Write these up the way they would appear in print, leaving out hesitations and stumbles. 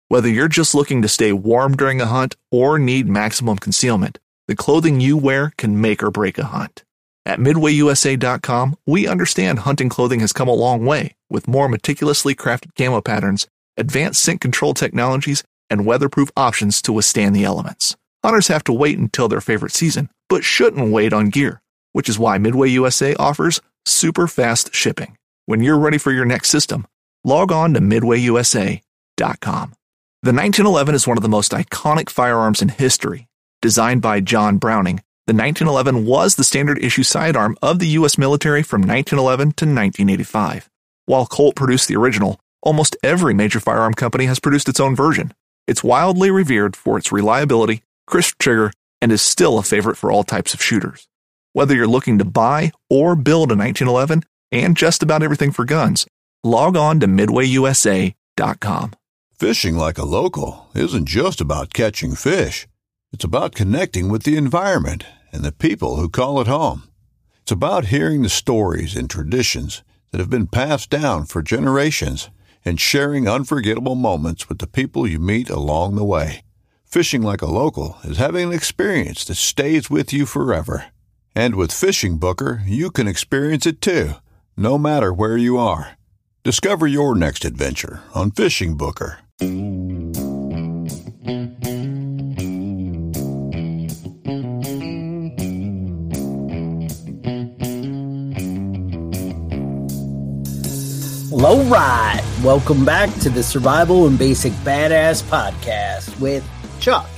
Whether you're just looking to stay warm during a hunt or need maximum concealment, the clothing you wear can make or break a hunt. At MidwayUSA.com, we understand hunting clothing has come a long way with more meticulously crafted camo patterns, advanced scent control technologies, and weatherproof options to withstand the elements. Hunters have to wait until their favorite season, but shouldn't wait on gear, which is why Midway USA offers super fast shipping. When you're ready for your next system, log on to MidwayUSA.com. The 1911 is one of the most iconic firearms in history. Designed by John Browning, the 1911 was the standard issue sidearm of the U.S. military from 1911 to 1985. While Colt produced the original, almost every major firearm company has produced its own version. It's wildly revered for its reliability, crisp trigger, and is still a favorite for all types of shooters. Whether you're looking to buy or build a 1911 and just about everything for guns, log on to MidwayUSA.com. Fishing like a local isn't just about catching fish. It's about connecting with the environment and the people who call it home. It's about hearing the stories and traditions that have been passed down for generations and sharing unforgettable moments with the people you meet along the way. Fishing like a local is having an experience that stays with you forever. And with Fishing Booker, you can experience it too, no matter where you are. Discover your next adventure on Fishing Booker. All right, welcome back to the Survival and Basic Badass Podcast with Chuck.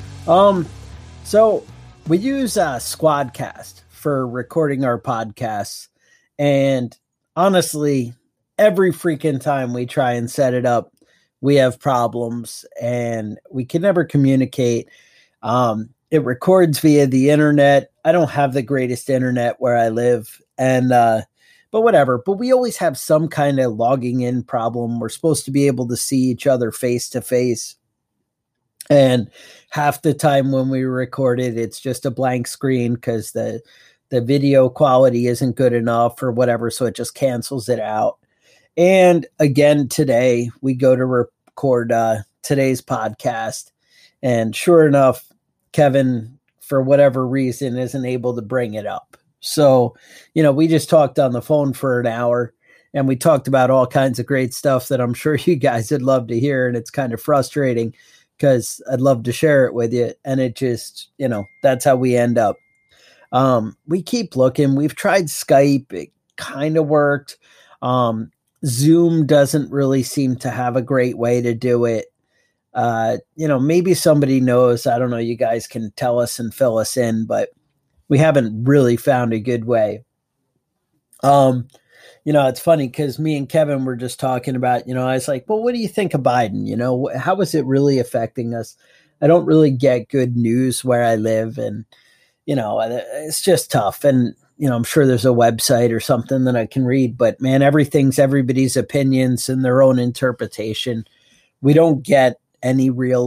So we use Squadcast for recording our podcasts, and honestly, every freaking time we try and set it up, we have problems and we can never communicate. It records via the internet. I don't have the greatest internet where I live, and but whatever. But we always have some kind of logging in problem. We're supposed to be able to see each other face to face. And half the time when we record it, it's just a blank screen because the video quality isn't good enough or whatever. So it just cancels it out. And again, today we go to record today's podcast. And sure enough, Kevin, for whatever reason, isn't able to bring it up. So, we just talked on the phone for an hour and we talked about all kinds of great stuff that I'm sure you guys would love to hear. And it's kind of frustrating because I'd love to share it with you. And it just, that's how we end up. We keep looking. We've tried Skype. It kind of worked. Zoom doesn't really seem to have a great way to do it. Maybe somebody knows. I don't know. You guys can tell us and fill us in, but we haven't really found a good way. It's funny because me and Kevin were just talking about, I was like, well, what do you think of Biden? How is it really affecting us? I don't really get good news where I live, and, it's just tough. And, I'm sure there's a website or something that I can read, but man, everything's everybody's opinions and their own interpretation. We don't get any real,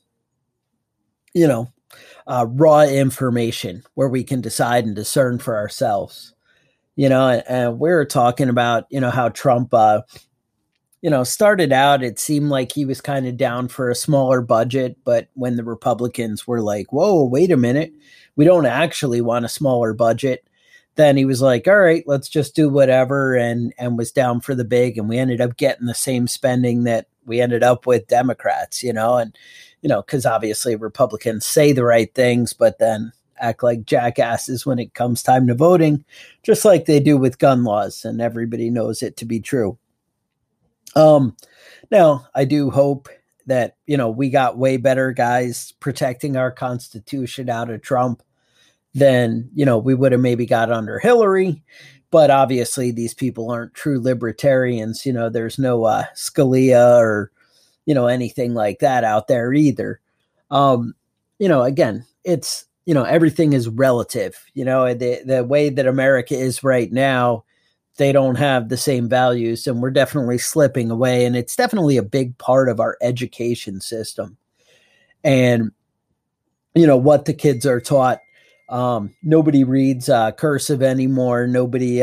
raw information where we can decide and discern for ourselves, and we were talking about, how Trump, started out, it seemed like he was kind of down for a smaller budget. But when the Republicans were like, whoa, wait a minute, we don't actually want a smaller budget, then he was like, all right, let's just do whatever. And was down for the big. And we ended up getting the same spending that we ended up with Democrats, because obviously Republicans say the right things, but then act like jackasses when it comes time to voting, just like they do with gun laws. And everybody knows it to be true. Now, I do hope that, we got way better guys protecting our Constitution out of Trump than, we would have maybe got under Hillary. But obviously, these people aren't true libertarians. There's no Scalia or, anything like that out there either. Again, it's, everything is relative. The way that America is right now, they don't have the same values, and we're definitely slipping away. And it's definitely a big part of our education system. And, what the kids are taught. Nobody reads cursive anymore. Nobody,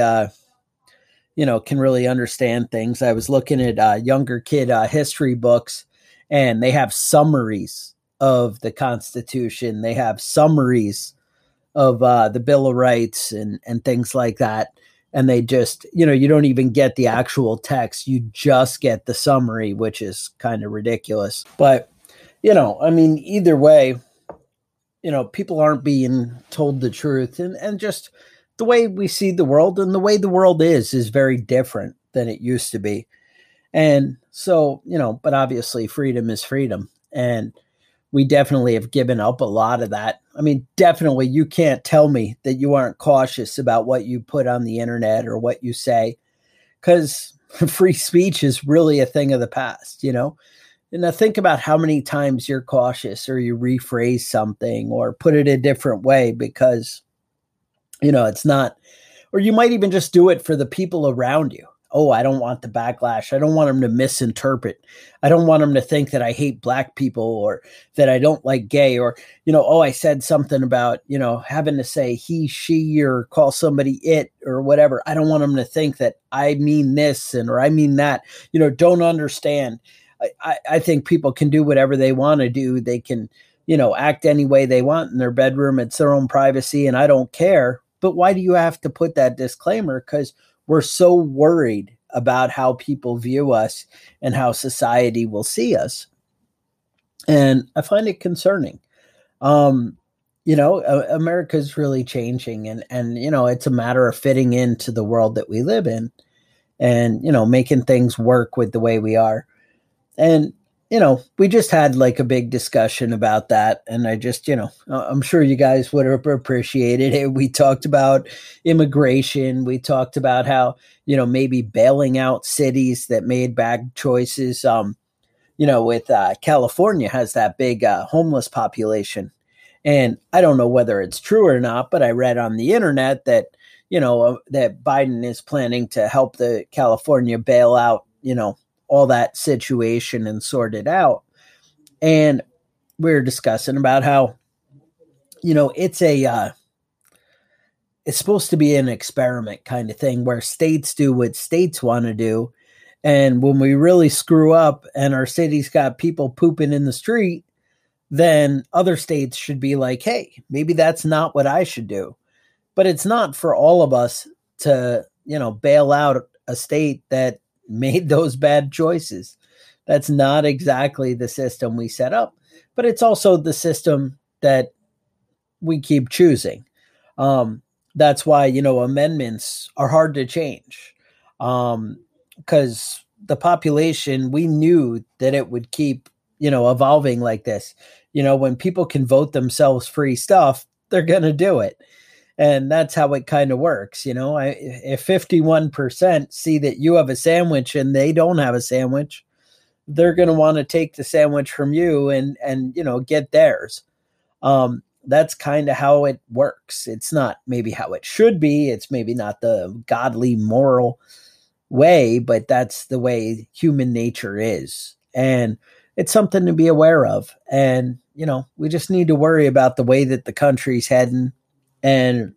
can really understand things. I was looking at younger kid history books, and they have summaries of the Constitution. They have summaries of the Bill of Rights and things like that. And they just, you don't even get the actual text. You just get the summary, which is kind of ridiculous. But, either way, people aren't being told the truth. And just the way we see the world and the way the world is very different than it used to be. And so, but obviously freedom is freedom. And we definitely have given up a lot of that. I mean, definitely you can't tell me that you aren't cautious about what you put on the internet or what you say, because free speech is really a thing of the past, And now think about how many times you're cautious or you rephrase something or put it a different way because, it's not, or you might even just do it for the people around you. Oh, I don't want the backlash. I don't want them to misinterpret. I don't want them to think that I hate black people or that I don't like gay or, I said something about, having to say he, she, or call somebody it or whatever. I don't want them to think that I mean this or I mean that, don't understand. I think people can do whatever they want to do. They can, act any way they want in their bedroom. It's their own privacy and I don't care. But why do you have to put that disclaimer? Because we're so worried about how people view us and how society will see us. And I find it concerning. America's really changing and, it's a matter of fitting into the world that we live in and, making things work with the way we are. And, we just had like a big discussion about that. And I just, I'm sure you guys would have appreciated it. We talked about immigration. We talked about how, maybe bailing out cities that made bad choices. With California has that big homeless population. And I don't know whether it's true or not, but I read on the internet that, that Biden is planning to help the California bail out, all that situation and sort it out. And we're discussing about how, it's supposed to be an experiment kind of thing where states do what states want to do. And when we really screw up and our city's got people pooping in the street, then other states should be like, hey, maybe that's not what I should do. But it's not for all of us to, bail out a state that made those bad choices. That's not exactly the system we set up, but it's also the system that we keep choosing. That's why, amendments are hard to change. Because the population, we knew that it would keep, evolving like this. When people can vote themselves free stuff, they're going to do it. And that's how it kind of works. If 51% see that you have a sandwich and they don't have a sandwich, they're going to want to take the sandwich from you and get theirs. That's kind of how it works. It's not maybe how it should be. It's maybe not the godly, moral way, but that's the way human nature is. And it's something to be aware of. And, we just need to worry about the way that the country's heading. And,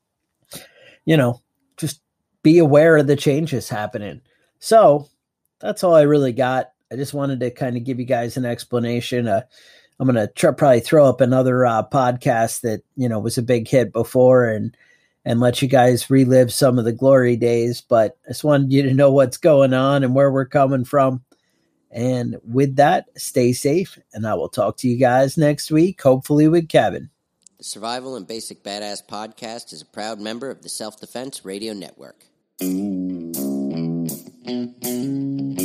just be aware of the changes happening. So that's all I really got. I just wanted to kind of give you guys an explanation. I'm going to probably throw up another podcast that, was a big hit before and let you guys relive some of the glory days. But I just wanted you to know what's going on and where we're coming from. And with that, stay safe. And I will talk to you guys next week, hopefully with Kevin. The Survival and Basic Badass Podcast is a proud member of the Self-Defense Radio Network.